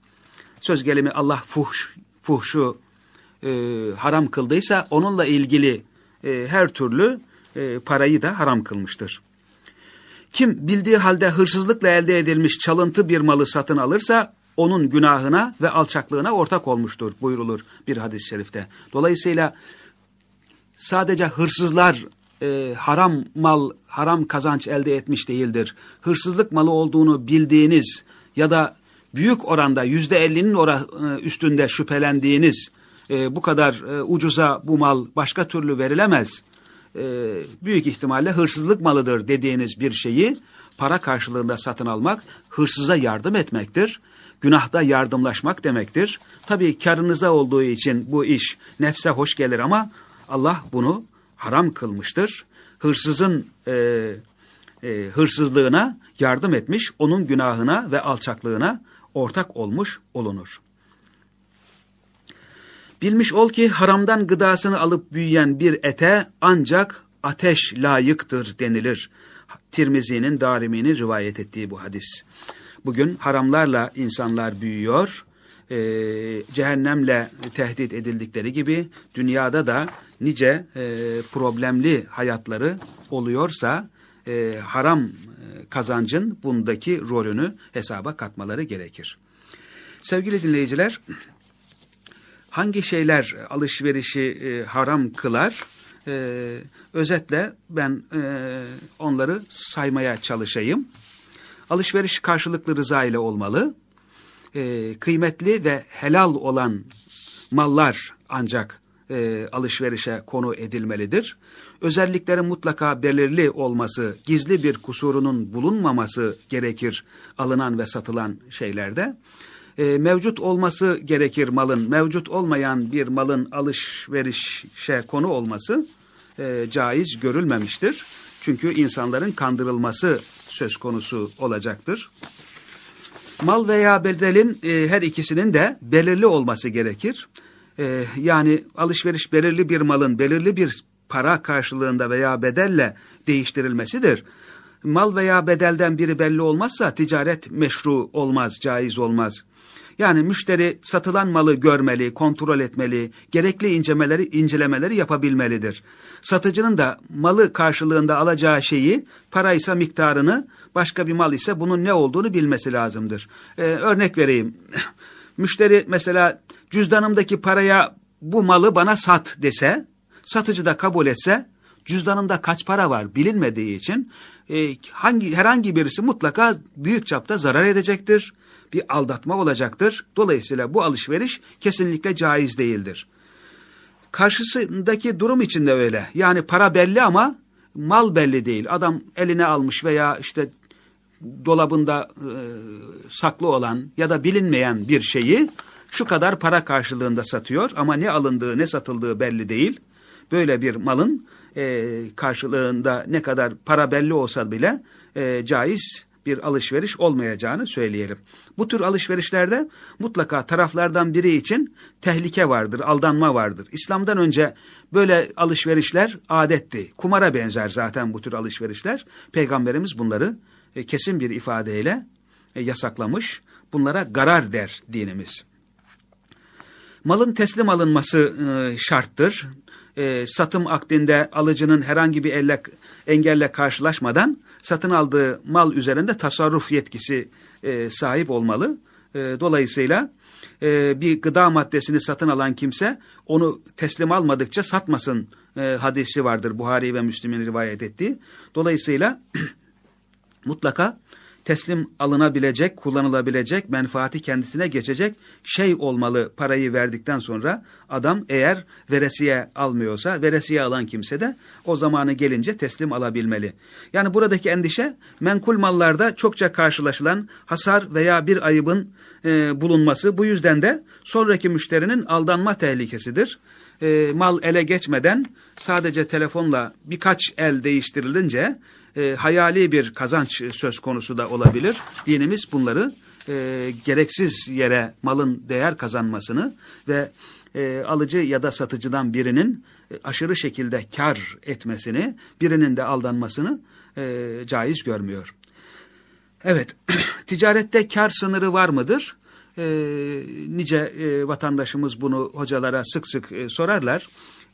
Söz gelimi Allah fuhş, fuhşu e, haram kıldıysa onunla ilgili e, her türlü e, parayı da haram kılmıştır. Kim bildiği halde hırsızlıkla elde edilmiş çalıntı bir malı satın alırsa onun günahına ve alçaklığına ortak olmuştur buyrulur bir hadis-i şerifte. Dolayısıyla sadece hırsızlar e, haram mal, haram kazanç elde etmiş değildir. Hırsızlık malı olduğunu bildiğiniz ya da büyük oranda yüzde ellinin üstünde şüphelendiğiniz e, bu kadar e, ucuza bu mal başka türlü verilemez. E, büyük ihtimalle hırsızlık malıdır dediğiniz bir şeyi para karşılığında satın almak hırsıza yardım etmektir. Günahda yardımlaşmak demektir. Tabii karınıza olduğu için bu iş nefse hoş gelir ama Allah bunu haram kılmıştır. Hırsızın e, e, hırsızlığına yardım etmiş, onun günahına ve alçaklığına ortak olmuş olunur. Bilmiş ol ki haramdan gıdasını alıp büyüyen bir ete ancak ateş layıktır denilir. Tirmizi'nin, Darimi'nin rivayet ettiği bu hadis. Bugün haramlarla insanlar büyüyor. Ee, cehennemle tehdit edildikleri gibi dünyada da nice e, problemli hayatları oluyorsa e, haram kazancın bundaki rolünü hesaba katmaları gerekir. Sevgili dinleyiciler, hangi şeyler alışverişi e, haram kılar? E, özetle ben e, onları saymaya çalışayım. Alışveriş karşılıklı rıza ile olmalı. E, kıymetli ve helal olan mallar ancak e, alışverişe konu edilmelidir. Özelliklerin mutlaka belirli olması, gizli bir kusurunun bulunmaması gerekir alınan ve satılan şeylerde. E, mevcut olması gerekir malın, mevcut olmayan bir malın alışverişe konu olması e, caiz görülmemiştir. Çünkü insanların kandırılması söz konusu olacaktır. Mal veya bedelin e, her ikisinin de belirli olması gerekir. E, yani alışveriş belirli bir malın belirli bir para karşılığında veya bedelle değiştirilmesidir. Mal veya bedelden biri belli olmazsa ticaret meşru olmaz, caiz olmaz. Yani müşteri satılan malı görmeli, kontrol etmeli, gerekli incelemeleri, incelemeleri yapabilmelidir. Satıcının da malı karşılığında alacağı şeyi, paraysa miktarını, başka bir mal ise bunun ne olduğunu bilmesi lazımdır. Ee, örnek vereyim. Müşteri mesela cüzdanımdaki paraya bu malı bana sat dese, satıcı da kabul etse, cüzdanında kaç para var bilinmediği için e, hangi herhangi birisi mutlaka büyük çapta zarar edecektir. Bir aldatma olacaktır. Dolayısıyla bu alışveriş kesinlikle caiz değildir. Karşısındaki durum için de öyle. Yani para belli ama mal belli değil. Adam eline almış veya işte dolabında e, saklı olan ya da bilinmeyen bir şeyi şu kadar para karşılığında satıyor ama ne alındığı ne satıldığı belli değil. Böyle bir malın e, karşılığında ne kadar para belli olsa bile e, caiz bir alışveriş olmayacağını söyleyelim. Bu tür alışverişlerde mutlaka taraflardan biri için tehlike vardır, aldanma vardır. İslam'dan önce böyle alışverişler adetti. Kumara benzer zaten bu tür alışverişler. Peygamberimiz bunları e, kesin bir ifadeyle e, yasaklamış. Bunlara garar der dinimiz. Malın teslim alınması e, şarttır. E, satım akdinde alıcının herhangi bir elle, engelle karşılaşmadan satın aldığı mal üzerinde tasarruf yetkisi e, sahip olmalı. E, dolayısıyla e, bir gıda maddesini satın alan kimse onu teslim almadıkça satmasın e, hadisi vardır. Buhari ve Müslim'in rivayet ettiği. Dolayısıyla mutlaka teslim alınabilecek, kullanılabilecek, menfaati kendisine geçecek şey olmalı parayı verdikten sonra. Adam eğer veresiye almıyorsa, veresiye alan kimse de o zamanı gelince teslim alabilmeli. Yani buradaki endişe menkul mallarda çokça karşılaşılan hasar veya bir ayıbın e, bulunması. Bu yüzden de sonraki müşterinin aldanma tehlikesidir. E, mal ele geçmeden sadece telefonla birkaç el değiştirilince E, hayali bir kazanç söz konusu da olabilir. Dinimiz bunları e, gereksiz yere malın değer kazanmasını ve e, alıcı ya da satıcıdan birinin e, aşırı şekilde kar etmesini, birinin de aldanmasını e, caiz görmüyor. Evet, ticarette kar sınırı var mıdır? E, nice e, vatandaşımız bunu hocalara sık sık e, sorarlar.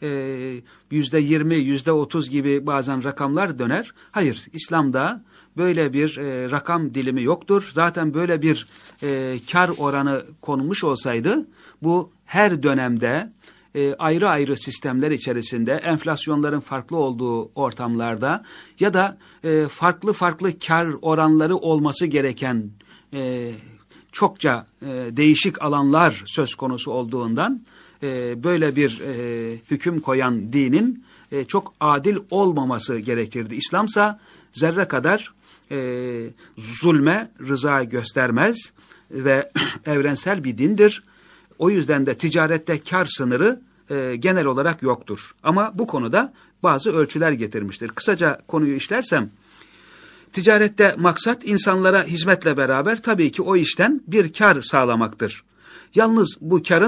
Yüzde yirmi, yüzde otuz gibi bazen rakamlar döner. Hayır, İslam'da böyle bir e, rakam dilimi yoktur. Zaten böyle bir e, kar oranı konulmuş olsaydı bu her dönemde e, ayrı ayrı sistemler içerisinde enflasyonların farklı olduğu ortamlarda ya da e, farklı farklı kar oranları olması gereken e, çokça e, değişik alanlar söz konusu olduğundan e, böyle bir e, hüküm koyan dinin e, çok adil olmaması gerekirdi. İslamsa zerre kadar e, zulme rıza göstermez ve evrensel bir dindir. O yüzden de ticarette kar sınırı e, genel olarak yoktur. Ama bu konuda bazı ölçüler getirmiştir. Kısaca konuyu işlersem, ticarette maksat insanlara hizmetle beraber tabii ki o işten bir kar sağlamaktır. Yalnız bu karın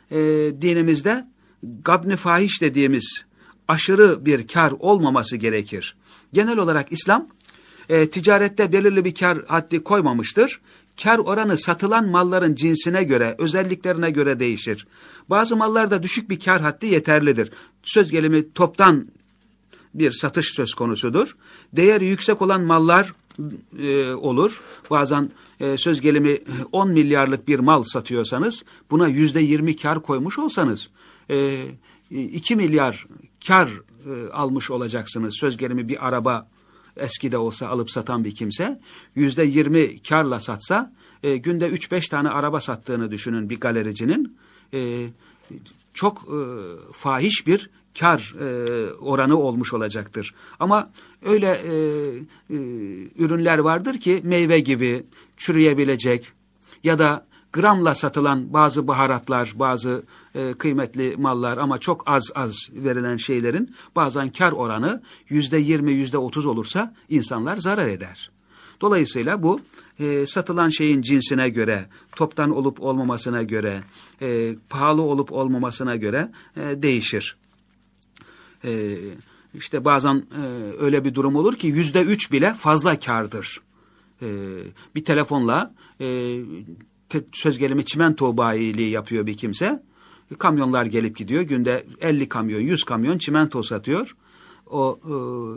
e, dinimizde gabn-ı fahiş dediğimiz aşırı bir kar olmaması gerekir. Genel olarak İslam e, ticarette belirli bir kar haddi koymamıştır. Kar oranı satılan malların cinsine göre, özelliklerine göre değişir. Bazı mallarda düşük bir kar haddi yeterlidir. Söz gelimi toptan bir satış söz konusudur. Değeri yüksek olan mallar e, olur. Bazen e, söz gelimi on milyarlık bir mal satıyorsanız buna yüzde yirmi kar koymuş olsanız e, iki milyar kar e, almış olacaksınız. Söz gelimi bir araba eski de olsa alıp satan bir kimse yüzde yirmi karla satsa e, günde üç beş tane araba sattığını düşünün bir galericinin. E, çok e, fahiş bir kar e, oranı olmuş olacaktır. Ama öyle e, e, ürünler vardır ki meyve gibi çürüyebilecek ya da gramla satılan bazı baharatlar, bazı e, kıymetli mallar ama çok az az verilen şeylerin bazen kar oranı yüzde yirmi, yüzde otuz olursa insanlar zarar eder. Dolayısıyla bu e, satılan şeyin cinsine göre, toptan olup olmamasına göre, e, pahalı olup olmamasına göre e, değişir. E, işte bazen e, öyle bir durum olur ki yüzde üç bile fazla kârdır. E, bir telefonla e, te, söz gelimi çimento bayiliği yapıyor bir kimse. Kamyonlar gelip gidiyor. Günde elli kamyon, yüz kamyon çimento satıyor. O e,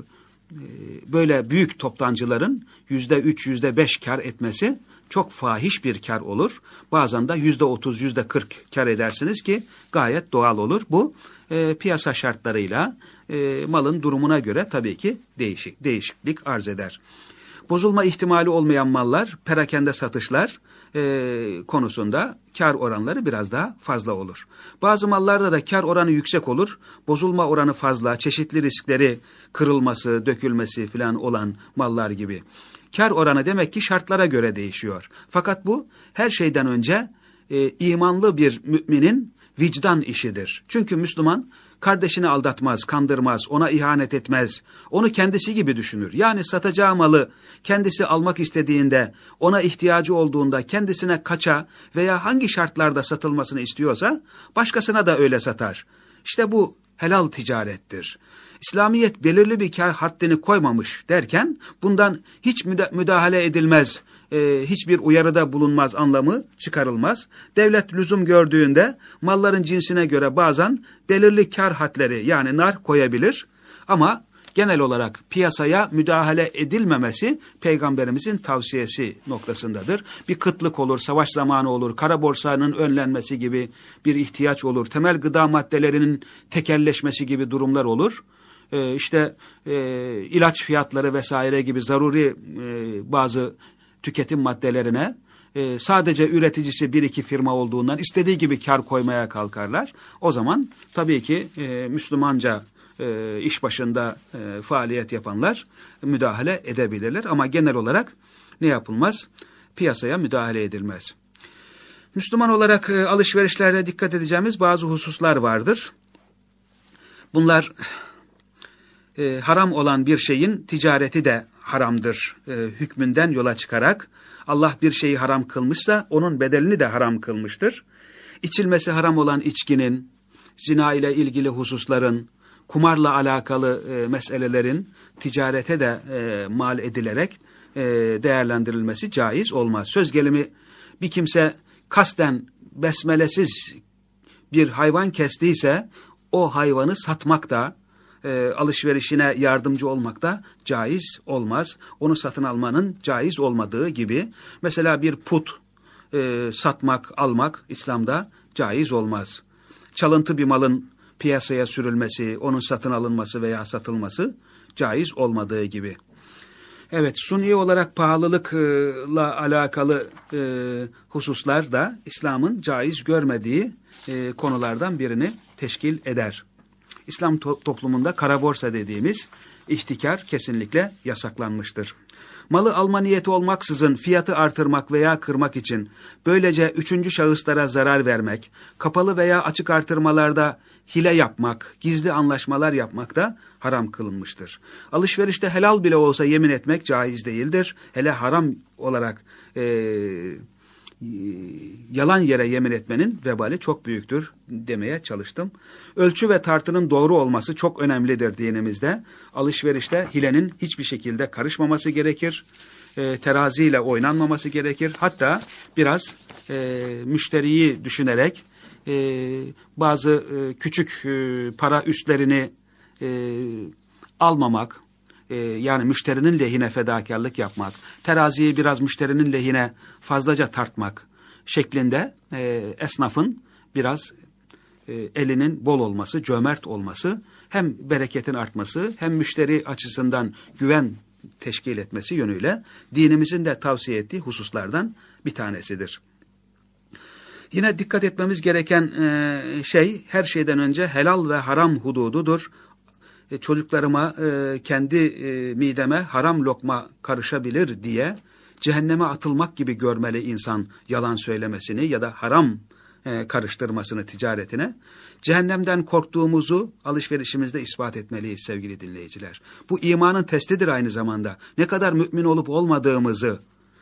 böyle büyük toptancıların yüzde üç, yüzde beş kar etmesi çok fahiş bir kar olur. Bazen de yüzde otuz, yüzde kırk kar edersiniz ki gayet doğal olur. Bu e, piyasa şartlarıyla e, malın durumuna göre tabii ki değişik, değişiklik arz eder. Bozulma ihtimali olmayan mallar, perakende satışlar e, konusunda kar oranları biraz daha fazla olur. Bazı mallarda da kar oranı yüksek olur. Bozulma oranı fazla, çeşitli riskleri kırılması, dökülmesi falan olan mallar gibi. Kar oranı demek ki şartlara göre değişiyor. Fakat bu her şeyden önce e, imanlı bir müminin vicdan işidir. Çünkü Müslüman kardeşini aldatmaz, kandırmaz, ona ihanet etmez. Onu kendisi gibi düşünür. Yani satacağı malı kendisi almak istediğinde, ona ihtiyacı olduğunda kendisine kaça veya hangi şartlarda satılmasını istiyorsa başkasına da öyle satar. İşte bu helal ticarettir. İslamiyet belirli bir kar haddini koymamış derken bundan hiç müdahale edilmez, e, hiçbir uyarıda bulunmaz anlamı çıkarılmaz. Devlet lüzum gördüğünde malların cinsine göre bazen belirli kar hadleri yani nar koyabilir. Ama genel olarak piyasaya müdahale edilmemesi Peygamberimizin tavsiyesi noktasındadır. Bir kıtlık olur, savaş zamanı olur, kara borsanın önlenmesi gibi bir ihtiyaç olur, temel gıda maddelerinin tekelleşmesi gibi durumlar olur. Ee, işte e, ilaç fiyatları vesaire gibi zaruri e, bazı tüketim maddelerine e, sadece üreticisi bir iki firma olduğundan istediği gibi kar koymaya kalkarlar. O zaman tabii ki e, Müslümanca e, iş başında e, faaliyet yapanlar müdahale edebilirler. Ama genel olarak ne yapılmaz? Piyasaya müdahale edilmez. Müslüman olarak e, alışverişlerde dikkat edeceğimiz bazı hususlar vardır. Bunlar e, haram olan bir şeyin ticareti de haramdır e, hükmünden yola çıkarak Allah bir şeyi haram kılmışsa onun bedelini de haram kılmıştır. İçilmesi haram olan içkinin, zina ile ilgili hususların, kumarla alakalı e, meselelerin ticarete de e, mal edilerek e, değerlendirilmesi caiz olmaz. Söz gelimi bir kimse kasten besmelesiz bir hayvan kestiyse o hayvanı satmak da e, alışverişine yardımcı olmak da caiz olmaz. Onu satın almanın caiz olmadığı gibi mesela bir put e, satmak, almak İslam'da caiz olmaz. Çalıntı bir malın piyasaya sürülmesi, onun satın alınması veya satılması caiz olmadığı gibi. Evet, suni olarak pahalılıkla alakalı e, hususlar da İslam'ın caiz görmediği e, konulardan birini teşkil eder. İslam to- toplumunda kara borsa dediğimiz ihtikar kesinlikle yasaklanmıştır. Malı alma niyeti olmaksızın fiyatı artırmak veya kırmak için böylece üçüncü şahıslara zarar vermek, kapalı veya açık artırmalarda hile yapmak, gizli anlaşmalar yapmak da haram kılınmıştır. Alışverişte helal bile olsa yemin etmek caiz değildir. Hele haram olarak e, yalan yere yemin etmenin vebali çok büyüktür demeye çalıştım. Ölçü ve tartının doğru olması çok önemlidir dinimizde. Alışverişte hilenin hiçbir şekilde karışmaması gerekir. E, teraziyle oynanmaması gerekir. Hatta biraz e, müşteriyi düşünerek e, bazı e, küçük e, para üstlerini e, almamak, e, yani müşterinin lehine fedakarlık yapmak, teraziyi biraz müşterinin lehine fazlaca tartmak şeklinde e, esnafın biraz e, elinin bol olması, cömert olması, hem bereketin artması hem müşteri açısından güven teşkil etmesi yönüyle dinimizin de tavsiye ettiği hususlardan bir tanesidir. Yine dikkat etmemiz gereken e, şey her şeyden önce helal ve haram hudududur. E, çocuklarıma e, kendi e, mideme haram lokma karışabilir diye cehenneme atılmak gibi görmeli insan yalan söylemesini ya da haram e, karıştırmasını ticaretine. Cehennemden korktuğumuzu alışverişimizde ispat etmeliyiz sevgili dinleyiciler. Bu imanın testidir aynı zamanda. Ne kadar mümin olup olmadığımızı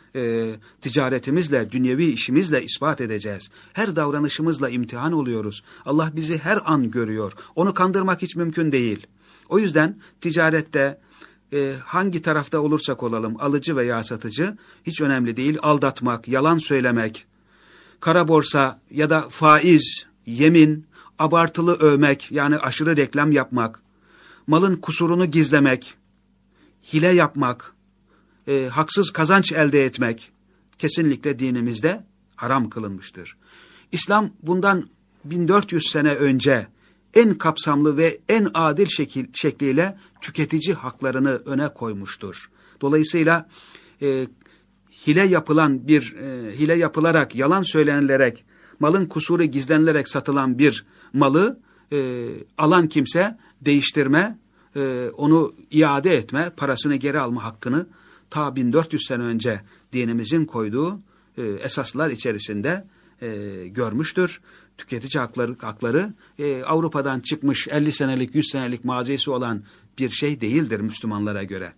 e, ticaretimizle, dünyevi işimizle ispat edeceğiz. Her davranışımızla imtihan oluyoruz. Allah bizi her an görüyor. Onu kandırmak hiç mümkün değil. O yüzden ticarette e, hangi tarafta olursak olalım, alıcı veya satıcı hiç önemli değil. Aldatmak, yalan söylemek, kara borsa ya da faiz, yemin, abartılı övmek, yani aşırı reklam yapmak, malın kusurunu gizlemek, hile yapmak, e, haksız kazanç elde etmek kesinlikle dinimizde haram kılınmıştır. İslam bundan bin dört yüz sene önce en kapsamlı ve en adil şekil, şekliyle tüketici haklarını öne koymuştur. Dolayısıyla e, hile yapılan bir, e, hile yapılarak, yalan söylenilerek, malın kusuru gizlenilerek satılan bir malı e, alan kimse değiştirme, e, onu iade etme, parasını geri alma hakkını ta bin dört yüz sene önce dinimizin koyduğu e, esaslar içerisinde e, görmüştür. Tüketici hakları, hakları e, Avrupa'dan çıkmış elli senelik, yüz senelik mazisi olan bir şey değildir Müslümanlara göre.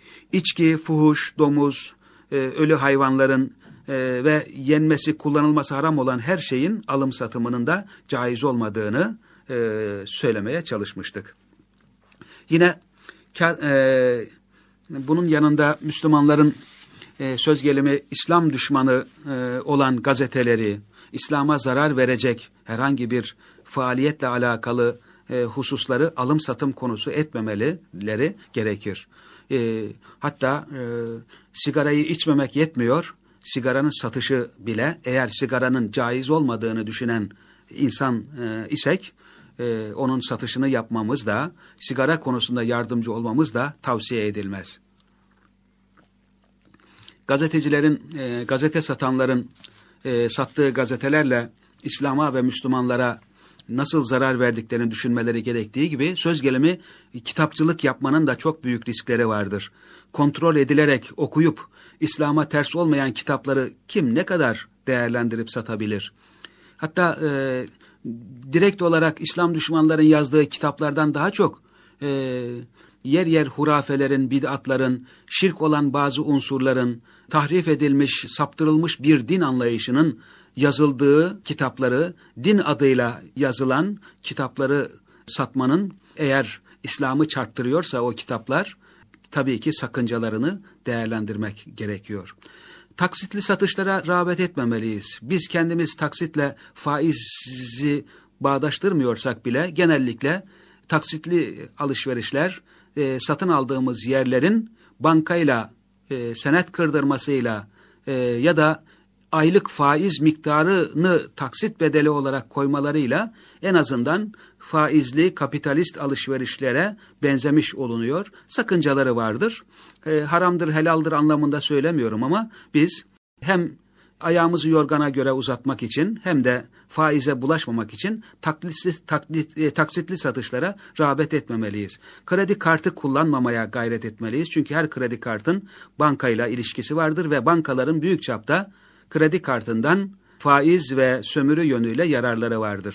İçki, fuhuş, domuz, e, ölü hayvanların e, ve yenmesi, kullanılması haram olan her şeyin alım satımının da caiz olmadığını e, söylemeye çalışmıştık. Yine kar, e, bunun yanında Müslümanların e, söz gelimi İslam düşmanı e, olan gazeteleri, İslam'a zarar verecek herhangi bir faaliyetle alakalı e, hususları alım satım konusu etmemeleri gerekir. E, hatta e, sigarayı içmemek yetmiyor, sigaranın satışı bile, eğer sigaranın caiz olmadığını düşünen insan e, isek, e, onun satışını yapmamız da, sigara konusunda yardımcı olmamız da tavsiye edilmez. Gazetecilerin, e, gazete satanların e, sattığı gazetelerle İslam'a ve Müslümanlara nasıl zarar verdiklerini düşünmeleri gerektiği gibi söz gelimi kitapçılık yapmanın da çok büyük riskleri vardır. Kontrol edilerek okuyup İslam'a ters olmayan kitapları kim ne kadar değerlendirip satabilir? Hatta e, direkt olarak İslam düşmanların yazdığı kitaplardan daha çok e, yer yer hurafelerin, bid'atların, şirk olan bazı unsurların, tahrif edilmiş, saptırılmış bir din anlayışının yazıldığı kitapları, din adıyla yazılan kitapları satmanın eğer İslam'ı çarptırıyorsa o kitaplar, tabii ki sakıncalarını değerlendirmek gerekiyor. Taksitli satışlara rağbet etmemeliyiz. Biz kendimiz taksitle faizi bağdaştırmıyorsak bile genellikle taksitli alışverişler e, satın aldığımız yerlerin bankayla, e, senet kırdırmasıyla e, ya da aylık faiz miktarını taksit bedeli olarak koymalarıyla en azından faizli kapitalist alışverişlere benzemiş olunuyor. Sakıncaları vardır. E, haramdır, helaldir anlamında söylemiyorum ama biz hem ayağımızı yorgana göre uzatmak için hem de faize bulaşmamak için taklitli, taklit, e, taksitli satışlara rağbet etmemeliyiz. Kredi kartı kullanmamaya gayret etmeliyiz. Çünkü her kredi kartın bankayla ilişkisi vardır ve bankaların büyük çapta kredi kartından faiz ve sömürü yönüyle yararları vardır.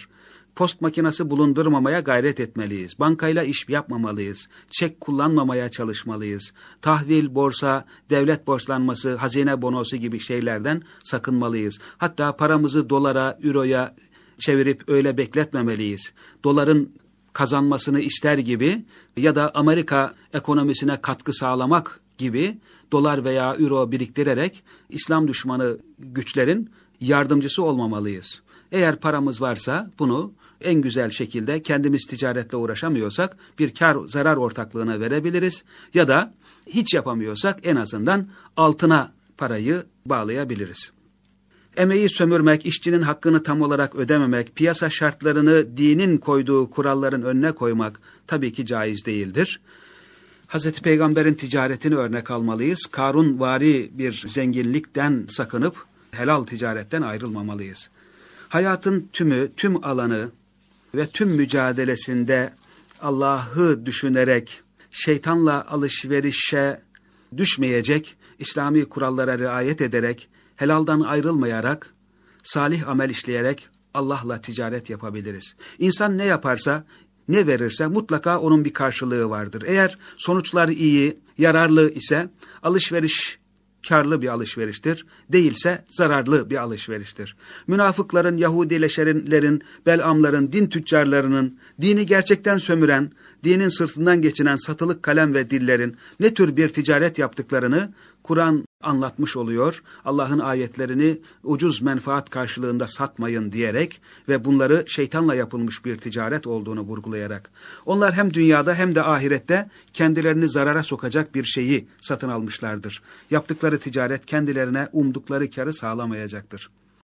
Post makinesi bulundurmamaya gayret etmeliyiz. Bankayla iş yapmamalıyız. Çek kullanmamaya çalışmalıyız. Tahvil, borsa, devlet borçlanması, hazine bonosu gibi şeylerden sakınmalıyız. Hatta paramızı dolara, euroya çevirip öyle bekletmemeliyiz. Doların kazanmasını ister gibi ya da Amerika ekonomisine katkı sağlamak gibi dolar veya euro biriktirerek İslam düşmanı güçlerin yardımcısı olmamalıyız. Eğer paramız varsa bunu en güzel şekilde kendimiz ticaretle uğraşamıyorsak bir kar zarar ortaklığına verebiliriz ya da hiç yapamıyorsak en azından altına parayı bağlayabiliriz. Emeği sömürmek, işçinin hakkını tam olarak ödememek, piyasa şartlarını dinin koyduğu kuralların önüne koymak tabii ki caiz değildir. Hazreti Peygamber'in ticaretini örnek almalıyız. Karunvari bir zenginlikten sakınıp helal ticaretten ayrılmamalıyız. Hayatın tümü, tüm alanı ve tüm mücadelesinde Allah'ı düşünerek şeytanla alışverişe düşmeyecek, İslami kurallara riayet ederek, helaldan ayrılmayarak, salih amel işleyerek Allah'la ticaret yapabiliriz. İnsan ne yaparsa, ne verirse mutlaka onun bir karşılığı vardır. Eğer sonuçlar iyi, yararlı ise alışveriş karlı bir alışveriştir, değilse zararlı bir alışveriştir. Münafıkların, Yahudileşenlerin, Belamların, din tüccarlarının, dini gerçekten sömüren, dinin sırtından geçinen satılık kalem ve dillerin ne tür bir ticaret yaptıklarını Kur'an anlatmış oluyor. Allah'ın ayetlerini ucuz menfaat karşılığında satmayın diyerek ve bunları şeytanla yapılmış bir ticaret olduğunu vurgulayarak. Onlar hem dünyada hem de ahirette kendilerini zarara sokacak bir şeyi satın almışlardır. Yaptıkları ticaret kendilerine umdukları kârı sağlamayacaktır.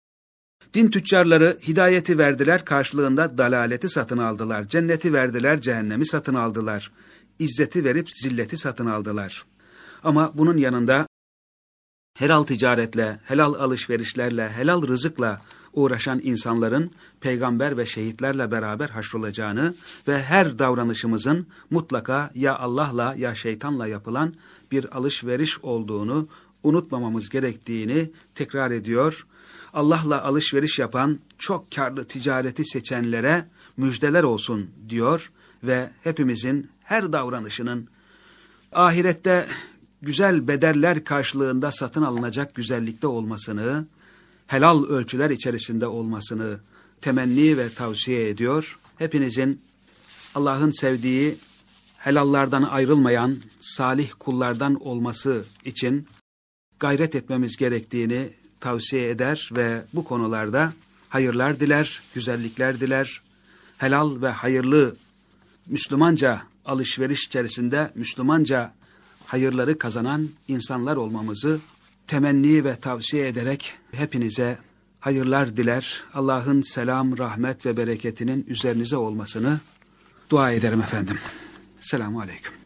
Din tüccarları hidayeti verdiler, karşılığında dalaleti satın aldılar. Cenneti verdiler, cehennemi satın aldılar. İzzeti verip zilleti satın aldılar. Ama bunun yanında helal ticaretle, helal alışverişlerle, helal rızıkla uğraşan insanların peygamber ve şehitlerle beraber haşrolacağını ve her davranışımızın mutlaka ya Allah'la ya şeytanla yapılan bir alışveriş olduğunu unutmamamız gerektiğini tekrar ediyor. Allah'la alışveriş yapan, çok karlı ticareti seçenlere müjdeler olsun diyor ve hepimizin her davranışının ahirette güzel bedeller karşılığında satın alınacak güzellikte olmasını, helal ölçüler içerisinde olmasını temenni ve tavsiye ediyor. Hepinizin Allah'ın sevdiği, helallardan ayrılmayan salih kullardan olması için gayret etmemiz gerektiğini tavsiye eder ve bu konularda hayırlar diler, güzellikler diler. Helal ve hayırlı Müslümanca alışveriş içerisinde Müslümanca hayırları kazanan insanlar olmamızı temenni ve tavsiye ederek hepinize hayırlar diler. Allah'ın selam, rahmet ve bereketinin üzerinize olmasını dua ederim efendim. Selamun aleyküm.